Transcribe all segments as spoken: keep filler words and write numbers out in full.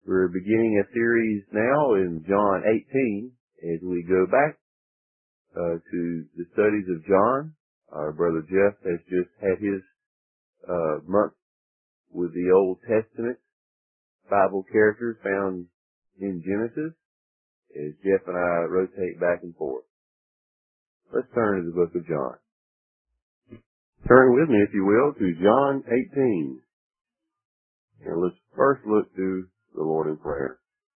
We're beginning a series now in John eighteen as we go back uh, to the studies of John. Our brother Jeff has just had his uh, month with the Old Testament Bible characters found in Genesis as Jeff and I rotate back and forth. Let's turn to the book of John. Turn with me, if you will, to John eighteen. And let's first look to the Lord in prayer.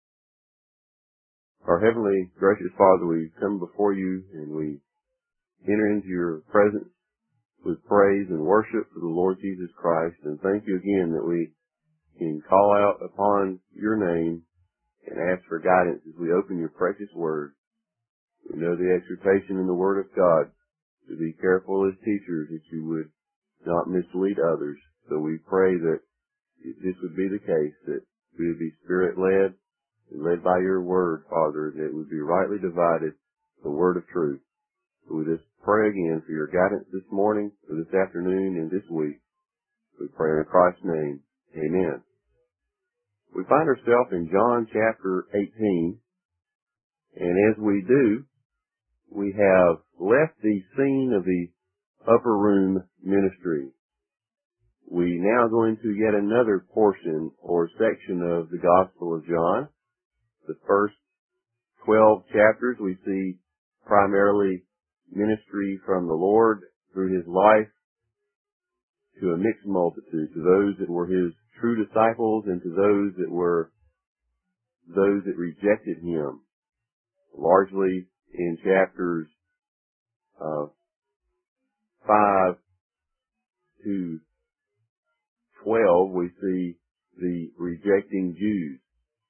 Our heavenly gracious Father, we come before you and we enter into your presence with praise and worship for the Lord Jesus Christ, and thank you again that we can call out upon your name and ask for guidance as we open your precious word. We know the exhortation in the word of God to be careful as teachers that you would not mislead others. So we pray that this would be the case, that we would be spirit-led and led by your word, Father, that it would be rightly divided, the word of truth. So we just pray again for your guidance this morning, or this afternoon, and this week. We pray in Christ's name. Amen. We find ourselves in John chapter eighteen, and as we do, we have left the scene of the upper room ministry. We now go into yet another portion or section of the Gospel of John. The first twelve chapters we see primarily ministry from the Lord through his life to a mixed multitude, to those that were his true disciples and to those that were those that rejected him. Largely in chapters uh, five to twelve, we see the rejecting Jews.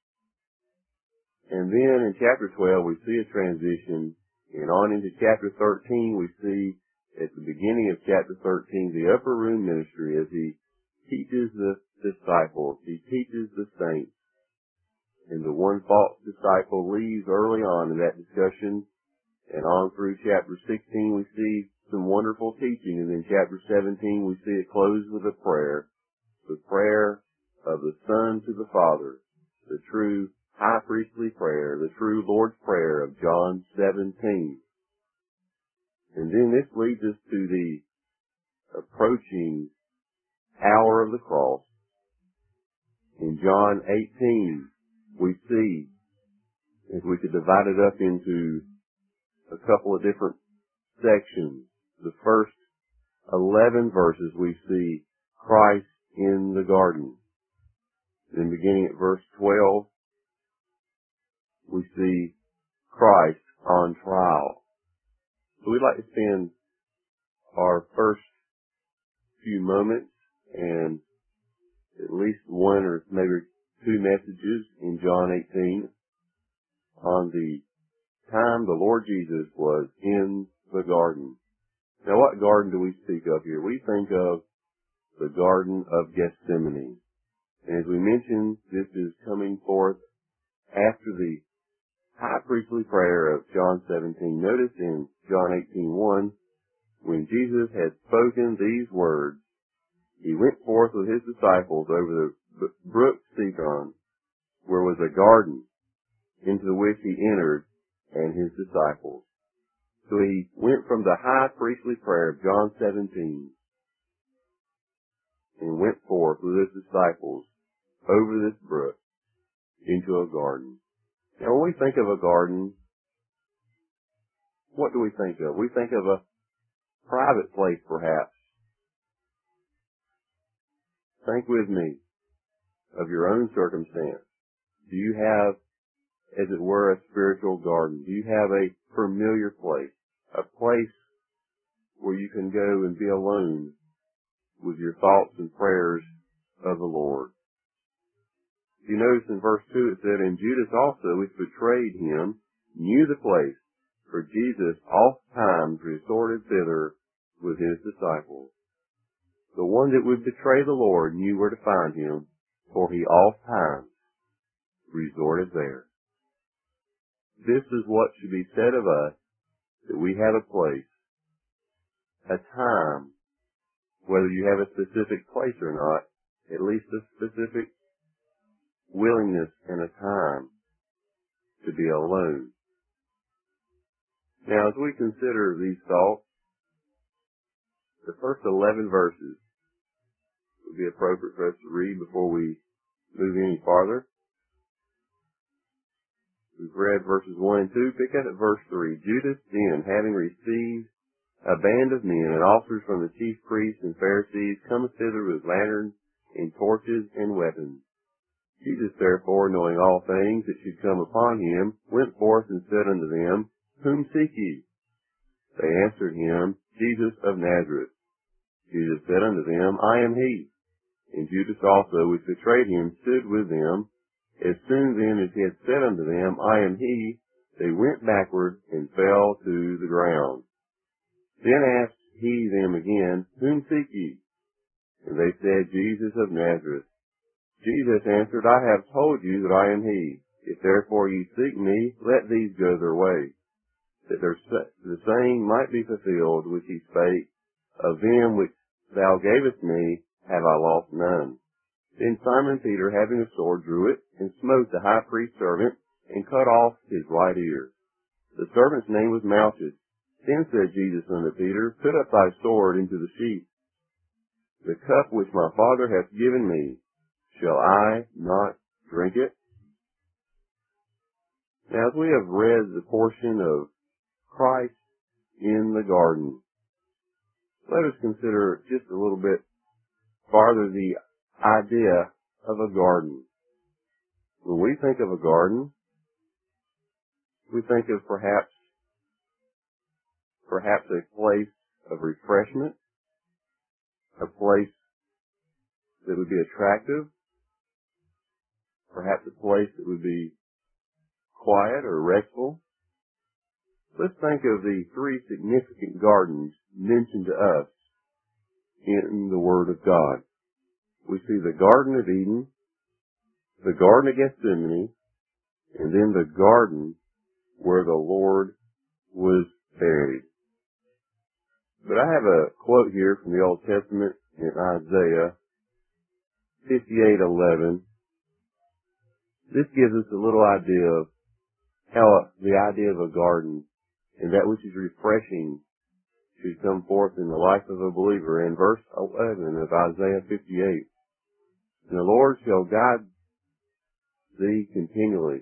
And then in chapter twelve, we see a transition, and on into chapter thirteen, we see at the beginning of chapter thirteen, the upper room ministry as he teaches the disciples, he teaches the saints. And the one false disciple leaves early on in that discussion, and on through chapter sixteen, we see some wonderful teaching, and then chapter seventeen, we see it close with a prayer. The prayer of the Son to the Father, the true high priestly prayer, the true Lord's Prayer of John seventeen. And then this leads us to the approaching hour of the cross. In John eighteen, we see, if we could divide it up into a couple of different sections, the first eleven verses we see Christ in the garden. Then beginning at verse twelve, we see Christ on trial. So we'd like to spend our first few moments and at least one or maybe two messages in John eighteen on the time the Lord Jesus was in the garden. Now, what garden do we speak of here? We think of the Garden of Gethsemane. And as we mentioned, this is coming forth after the high priestly prayer of John seventeen. Notice in John eighteen one, when Jesus had spoken these words, he went forth with his disciples over the brook Cedron, where was a garden, into which he entered, and his disciples. So he went from the high priestly prayer of John seventeen and went forth with his disciples over this brook into a garden. Now, when we think of a garden, what do we think of? We think of a private place, perhaps. Think with me of your own circumstance. Do you have, as it were, a spiritual garden? Do you have a familiar place, a place where you can go and be alone with your thoughts and prayers of the Lord? You notice in verse two it said, and Judas also, which betrayed him, knew the place, for Jesus oft times resorted thither with his disciples. The one that would betray the Lord knew where to find him, for he oft times resorted there. This is what should be said of us, that we have a place, a time, whether you have a specific place or not, at least a specific willingness and alone. Now, as we consider these thoughts, the first eleven verses would be appropriate for us to read before we move any farther. We've read verses one and two. Pick up at verse three. Judas then, having received a band of men and officers from the chief priests and Pharisees, cometh thither with lanterns and torches and weapons. Jesus therefore, knowing all things that should come upon him, went forth and said unto them, Whom seek ye? They answered him, Jesus of Nazareth. Jesus said unto them, I am he. And Judas also, which betrayed him, stood with them. As soon then as he had said unto them, I am he, they went backward and fell to the ground. Then asked he them again, Whom seek ye? And they said, Jesus of Nazareth. Jesus answered, I have told you that I am he. If therefore ye seek me, let these go their way, that their, the saying might be fulfilled which he spake, Of them which thou gavest me have I lost none. Then Simon Peter, having a sword, drew it, and smote the high priest's servant, and cut off his right ear. The servant's name was Malchus. Then said Jesus unto Peter, Put up thy sword into the sheath. The cup which my Father hath given me, shall I not drink it? Now, as we have read the portion of Christ in the garden, let us consider just a little bit farther the idea of a garden. When we think of a garden, we think of perhaps perhaps a place of refreshment, a place that would be attractive, perhaps a place that would be quiet or restful. Let's think of the three significant gardens mentioned to us in the Word of God. We see the Garden of Eden, the Garden of Gethsemane, and then the garden where the Lord was buried. But I have a quote here from the Old Testament in Isaiah fifty-eight eleven. This gives us a little idea of how the idea of a garden and that which is refreshing should come forth in the life of a believer. In verse eleven of Isaiah fifty-eight, And the Lord shall guide thee continually,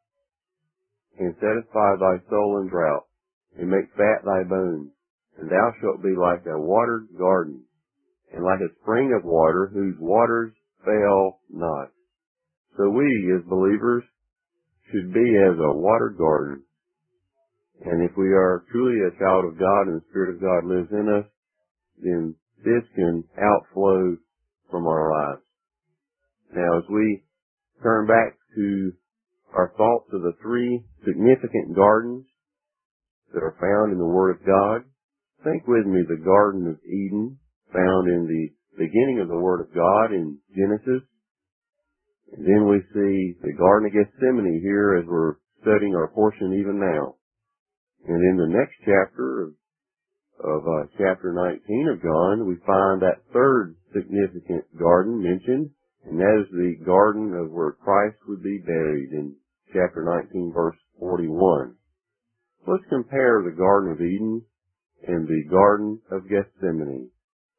and satisfy thy soul in drought, and make fat thy bones. And thou shalt be like a watered garden, and like a spring of water, whose waters fail not. So we, as believers, should be as a watered garden. And if we are truly a child of God and the Spirit of God lives in us, then this can outflow from our lives. Now, as we turn back to our thoughts of the three significant gardens that are found in the Word of God, think with me the Garden of Eden, found in the beginning of the Word of God in Genesis. And then we see the Garden of Gethsemane here as we're studying our portion even now. And in the next chapter of, of uh, chapter nineteen of John, we find that third significant garden mentioned, and that is the garden of where Christ would be buried in chapter nineteen, verse forty-one. Let's compare the Garden of Eden and the Garden of Gethsemane.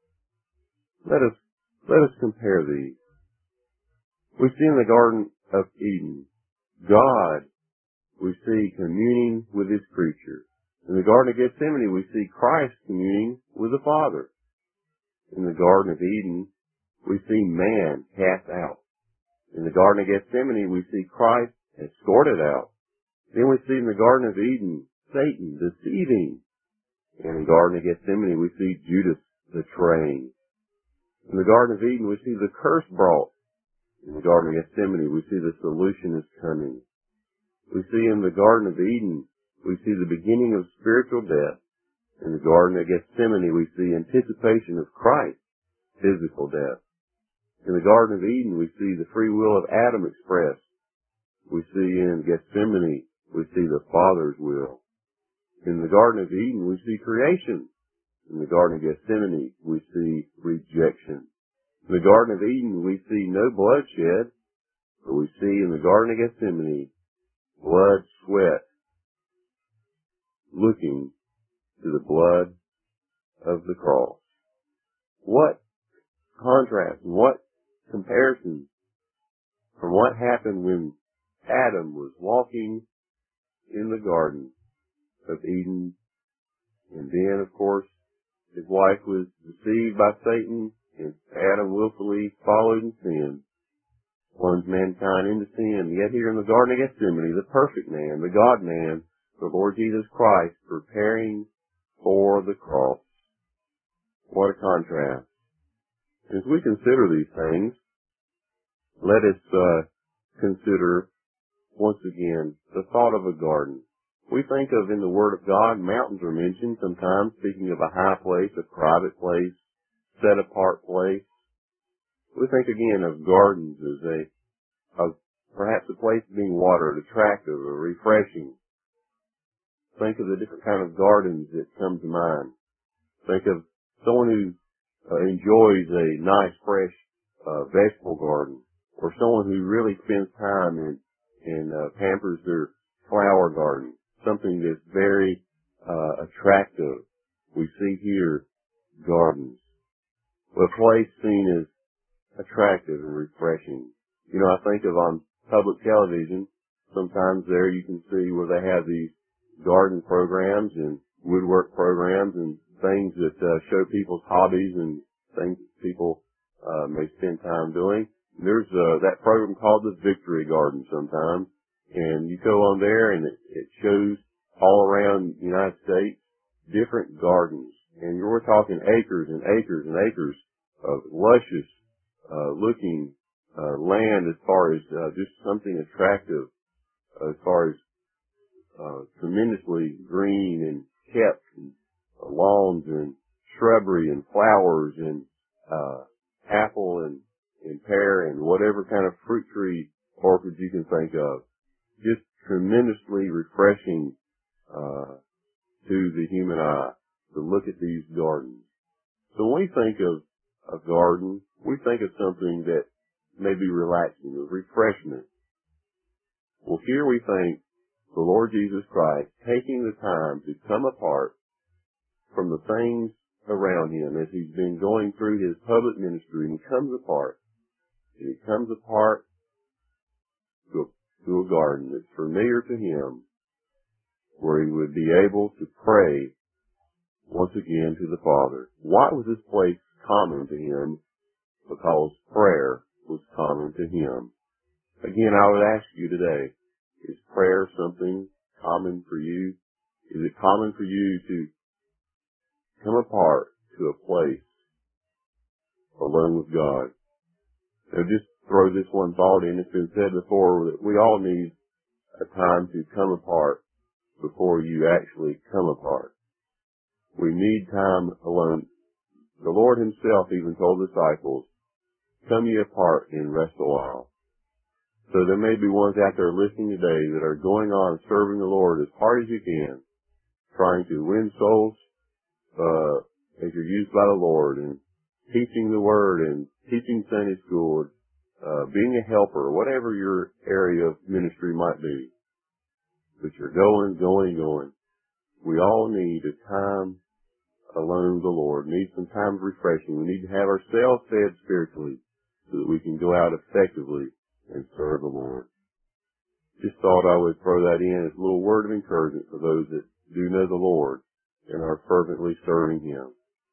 Let us, let us compare these. We see in the Garden of Eden, God, we see communing with His creature. In the Garden of Gethsemane, we see Christ communing with the Father. In the Garden of Eden, we see man cast out. In the Garden of Gethsemane, we see Christ escorted out. Then we see in the Garden of Eden, Satan deceiving. And in the Garden of Gethsemane, we see Judas betraying. In the Garden of Eden, we see the curse brought. In the Garden of Gethsemane, we see the solution is coming. We see in the Garden of Eden, we see the beginning of spiritual death. In the Garden of Gethsemane, we see anticipation of Christ's physical death. In the Garden of Eden, we see the free will of Adam expressed. We see in Gethsemane, we see the Father's will. In the Garden of Eden, we see creation. In the Garden of Gethsemane, we see rejection. In the Garden of Eden, we see no bloodshed, but we see in the Garden of Gethsemane, blood, sweat, looking to the blood of the cross. What contrast and what comparison from what happened when Adam was walking in the Garden of Eden, and then, of course, his wife was deceived by Satan, and Adam willfully followed in sin, plunged mankind into sin. Yet here in the Garden of Gethsemane, the perfect man, the God-man, the Lord Jesus Christ, preparing for the cross. What a contrast. As we consider these things, let us uh, consider once again the thought of a garden. We think of, in the Word of God, mountains are mentioned sometimes, speaking of a high place, a private place, set apart place. We think again of gardens as a, of perhaps a place being watered, attractive or refreshing. Think of the different kind of gardens that come to mind. Think of someone who uh, enjoys a nice, fresh uh, vegetable garden, or someone who really spends time and, and uh, pampers their flower garden, something that's very uh, attractive. We see here gardens. A place seen as attractive and refreshing. You know, I think of on public television, sometimes there you can see where they have these garden programs and woodwork programs and things that uh, show people's hobbies and things that people uh, may spend time doing. There's uh, that program called the Victory Garden sometimes, and you go on there and it, it shows all around the United States different gardens, and you're talking acres and acres and acres of luscious uh, looking uh, land as far as uh, just something attractive, as far as uh, tremendously green and kept, and uh, lawns and shrubbery and flowers and uh, apple and, and pear and whatever kind of fruit tree orchards you can think of. Just tremendously refreshing uh, to the human eye to look at these gardens. So when we think of a garden, we think of something that may be relaxing, a refreshment. Well, here we think the Lord Jesus Christ taking the time to come apart from the things around him as he's been going through his public ministry, and he comes apart. And he comes apart to a, to a garden that's familiar to him, where he would be able to pray once again to the Father. Why was this place common to him? Because prayer was common to him. Again, I would ask you today, is prayer something common for you? Is it common for you to come apart to a place alone with God? Now just throw this one thought in. It's been said before that we all need a time to come apart before you actually come apart. We need time alone. The Lord himself even told the disciples, come ye apart and rest a while. So there may be ones out there listening today that are going on serving the Lord as hard as you can, trying to win souls uh, as you're used by the Lord, and teaching the Word and teaching Sunday school, uh, being a helper, whatever your area of ministry might be. But you're going, going, going. We all need a time alone with the Lord. We need some time of refreshing. We need to have ourselves fed spiritually so that we can go out effectively and serve the Lord. Just thought I would throw that in as a little word of encouragement for those that do know the Lord and are fervently serving him.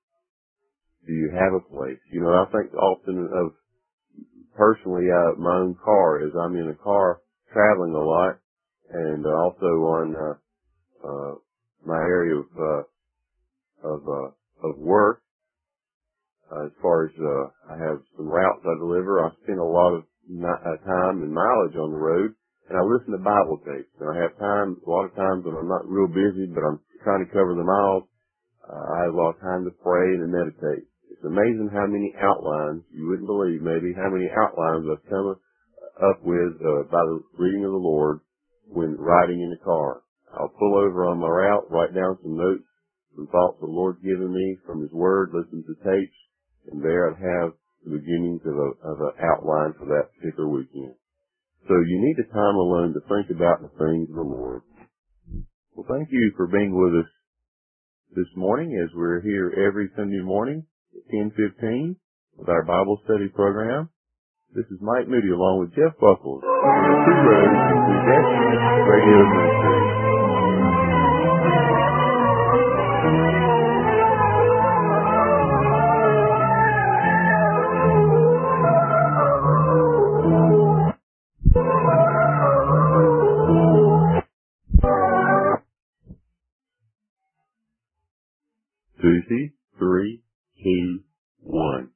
Do you have a place? You know, I think often of personally uh, my own car, as I'm in a car traveling a lot, and uh, also on uh, uh, my area of uh, of uh, of work. Uh, as far as uh, I have some routes I deliver, I spend a lot of mi- uh, time and mileage on the road, and I listen to Bible tapes. And I have time a lot of times when I'm not real busy, but I'm trying to cover the miles. Uh, I have a lot of time to pray and to meditate. It's amazing how many outlines, you wouldn't believe maybe, how many outlines I've come up with uh, by the reading of the Lord when riding in the car. I'll pull over on my route, write down some notes, some thoughts the Lord's given me from his word, listen to tapes, and there I'd have the beginnings of a of an outline for that particular weekend. So you need a time alone to think about the things of the Lord. Well, thank you for being with us this morning as we're here every Sunday morning at ten fifteen with our Bible study program. This is Mike Moody along with Jeff Buckles. The Two Roads to Destiny Radio Ministry. Tuesday, three, two, one.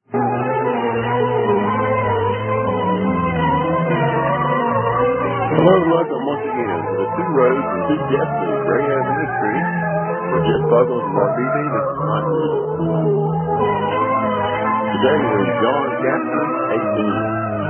Hello and welcome once again to the Two Roads and Two Destinies Radio Ministry. For Jeff Buckles and Mark Beebe, this is Mike Moody. Today we're in John chapter eighteen.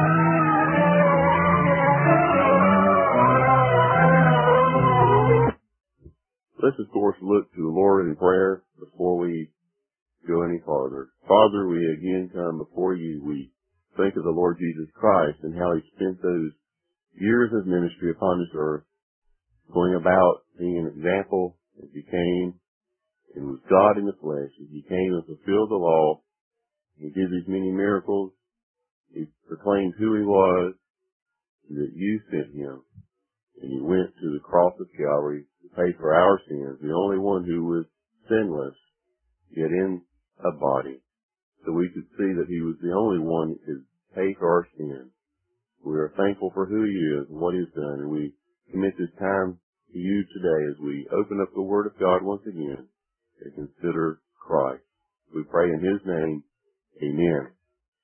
Let's, of course, look to the Lord in prayer before we go any farther. Father, we again come before you. We think of the Lord Jesus Christ and how he spent those years of ministry upon this earth, going about being an example as he came and was God in the flesh, as he came and fulfilled the law. He did these many miracles. He proclaimed who he was, and that you sent him. And he went to the cross of Calvary to pay for our sins, the only one who was sinless, yet in a body. So we could see that he was the only one that could pay for our sins. We are thankful for who he is and what he has done, and we commit this time to you today as we open up the Word of God once again and consider Christ. We pray in his name, amen.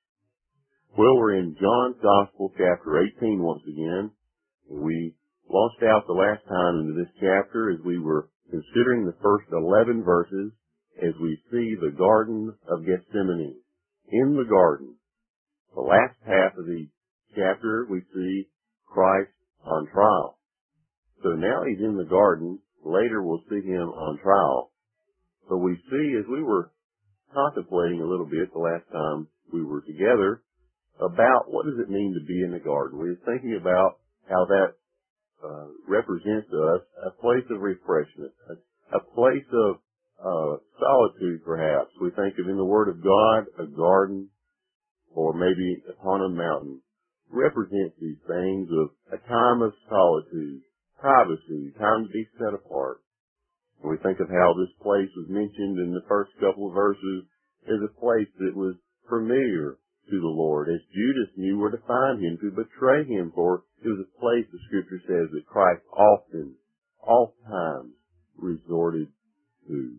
Well, we're in John's Gospel, chapter eighteen once again. We launched out the last time into this chapter as we were considering the first eleven verses as we see the Garden of Gethsemane. In the garden, the last half of the chapter, we see Christ on trial. So now he's in the garden. Later we'll see him on trial. So we see, as we were contemplating a little bit the last time we were together, about what does it mean to be in the garden. We were thinking about how that uh, represents us a place of refreshment, a, a place of uh, solitude perhaps. We think of in the Word of God, a garden, or maybe upon a mountain, represents these things of a time of solitude, privacy, time to be set apart. And we think of how this place was mentioned in the first couple of verses as a place that was familiar to the Lord, as Judas knew where to find him, to betray him, for it was a place, the Scripture says, that Christ often, oft times, resorted to.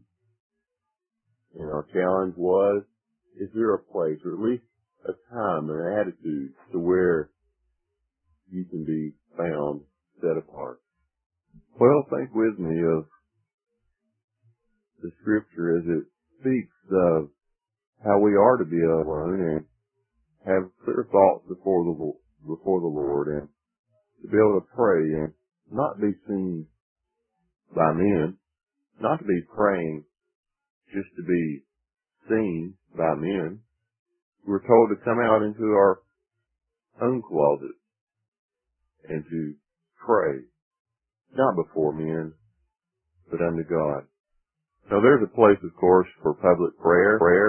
And our challenge was, is there a place, or at least a time, an attitude, to where you can be found set apart? Well, think with me of the Scripture as it speaks of how we are to be alone and have clear thoughts before the before the Lord, and to be able to pray and not be seen by men, not to be praying just to be seen by men. We're told to come out into our own closet and to pray, not before men, but unto God. Now there's a place, of course, for public prayer. prayer